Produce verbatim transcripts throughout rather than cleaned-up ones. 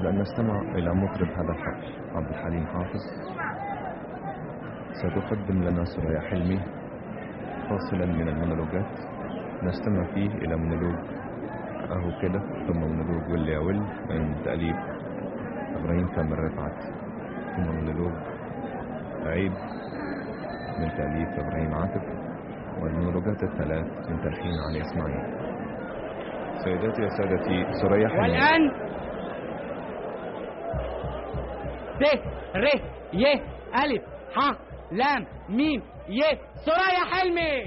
بعد أن نستمع إلى مطرب هذا الحفل عبد الحليم حافظ، ستقدم لنا سوريا حلمي فاصلا من المونولوجات نستمع فيه إلى مونولوج أهو كده، ثم مونولوج واللي يا ول من تأليف إبراهيم كامل رفعت، ثم مونولوج عيب من تأليف إبراهيم عاطف، والمونولوجات الثلاث من تلحين علي إسماعيل. سيداتي وسادتي، سوريا حلمي. والآن ب ر ي ألف ح لام ميم ي سوريا حلمي.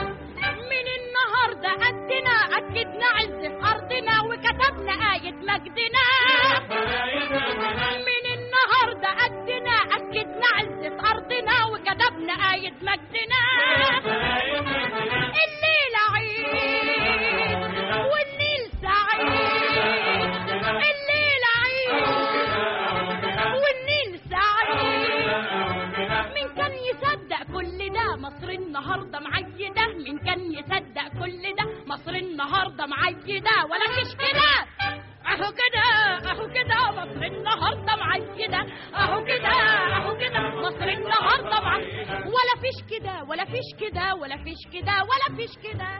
أكدنا عز في أرضنا وكتبنا آية مجد النهارده معيده ولا فيش كده. اهو كده اهو كده مصر النهارده معيده، اهو كده اهو كده مصر النهارده معيده، ولا فيش كده ولا فيش كده ولا فيش كده ولا فيش كده.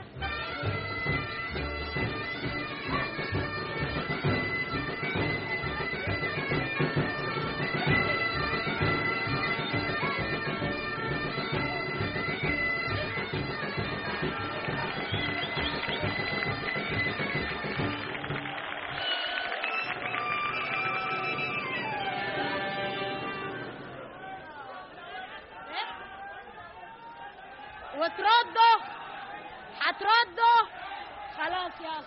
وتردوا هتردوا خلاص يلا.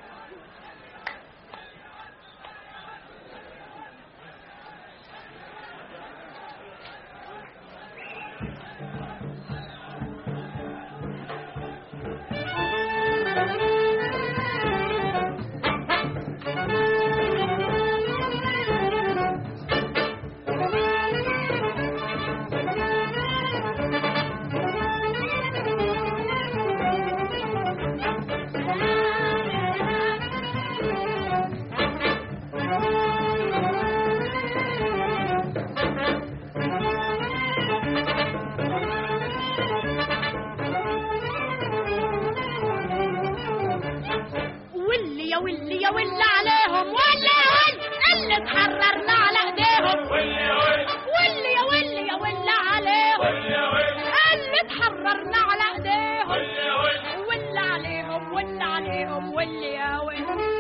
واللي يا واللي عليهم واللي يا واللي اللي اتحررنا على ايديهم، واللي يا واللي يا واللي عليهم اللي اتحررنا على ايديهم، واللي عليهم واللي عليهم واللي يا واللي.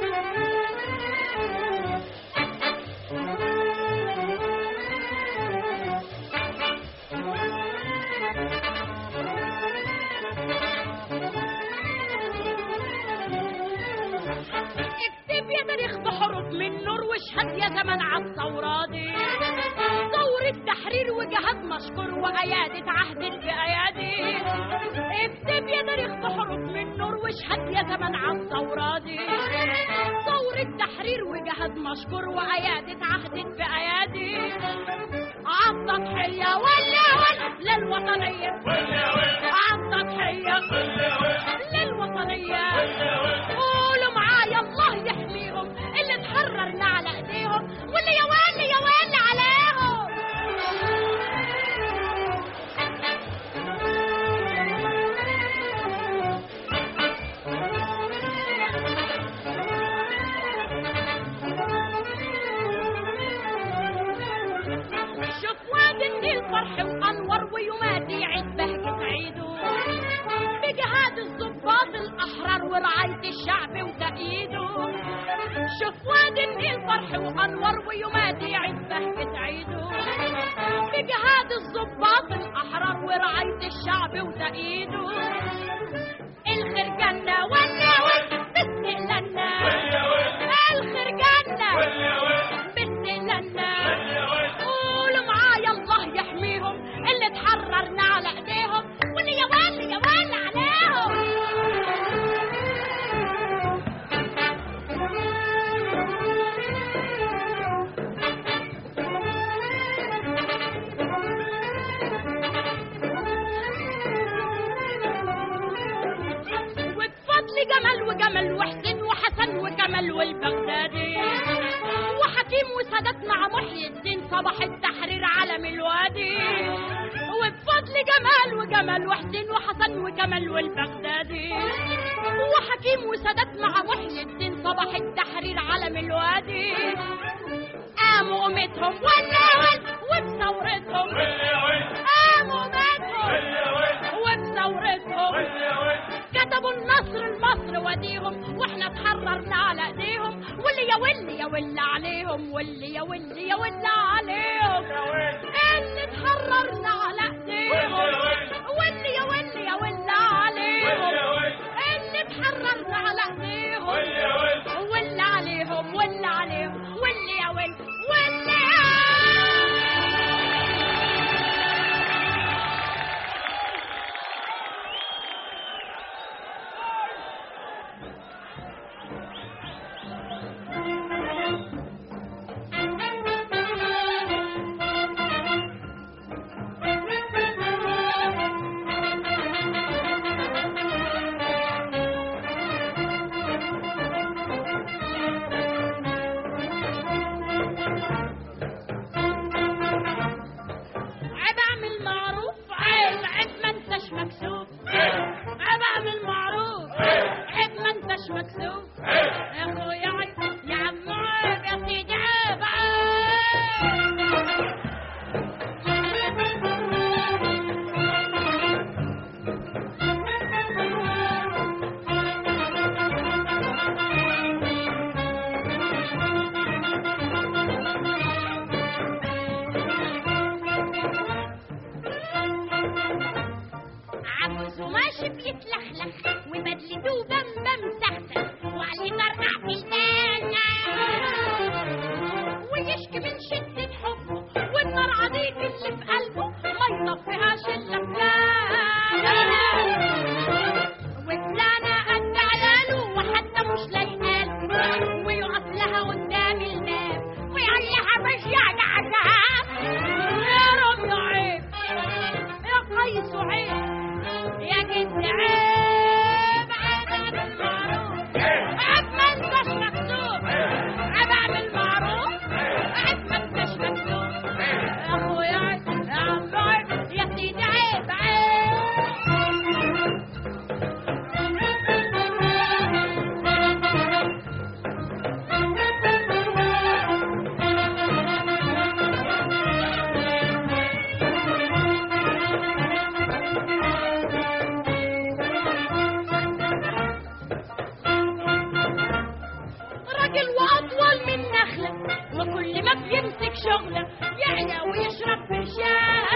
يا تاريخ بحروف من نور واشهد يا زمن عالثورة دي، ثورة تحرير وجهاد مشكور وأيادة عهد بأيادي. اكتب يا تاريخ بحروف من نور واشهد يا زمن عالثورة دي، ثورة تحرير وجهاد مشكور وأيادة عهد بأيادي. عالتضحية ولا ولا للوطنية، عالتضحية للوطنية. قولوا معايا الله يحميهم اللي اتحررنا على ايديهم، واللي يا واللي يا واللي عليهم. شوف وادي النيل فرح وانور ويومات يعيد بهجة عيده، بجهاد الضباط الاحرار ورعاية الشعب وتأييده. شوف وادي النيل فرح وانور ويومات يعيد بهجة عيده، بجهاد الضباط الاحرار ورعاية الشعب وتأييده. الخير جنة ولا ولا بتقلنا، الخير جنة بتقلنا. قولوا معايا الله يحميهم اللي اتحررنا على ايديهم، واللي يا واللي يا واللي عليهم. جمال وجمال وحسين وحسن وكمال والبغدادي، وحكيم وسادات مع محي الدين صباح التحرير علم الوادي. وبفضل جمال وجمال وحسين وحسن وكمال والبغدادي، وحكيم وسادات مع محي الدين صباح التحرير علم الوادي. قاموا قومتهم ولا ولا وبثورتهم، قاموا قومتهم وبثورتهم. كتبوا النصر لمصر وديهم، واحنا اتحررنا على ايديهم، واللي يا واللي يا واللي عليهم، واللي يا واللي يا واللي عليهم. اللي اتحررنا على ايديهم، واللي يا واللي يا واللي عليهم. اللي اتحررنا على ايديهم، واللي عليهم واللي عليهم واللي يا واللي واللي مش مكسوف يا اخويا عيب يا عم عيب يا سيدي عيب عيب ماشي بيتلخلخ وبدلته بمبم سخسخ وعليه مرقع في البانة ويشكي من شدة حبه والنار عضيق اللي في قلبه ما يطفيهاش الا فلانة وفلانة قد علاله وحتى مش لايقاله ويقف لها قدام الباب ويعليها بشجع عذاب يا رب عيب يا قيس عيب يا جد عيب عيب اعمل معروف عيب ما انتش مكسوف عيب اعمل معروف عيب ما انتش مكسوف يا اخويا عيب يا عم عيب يا سيدي عيب وكل ما بيمسك شغله يعلى ويشرب برشام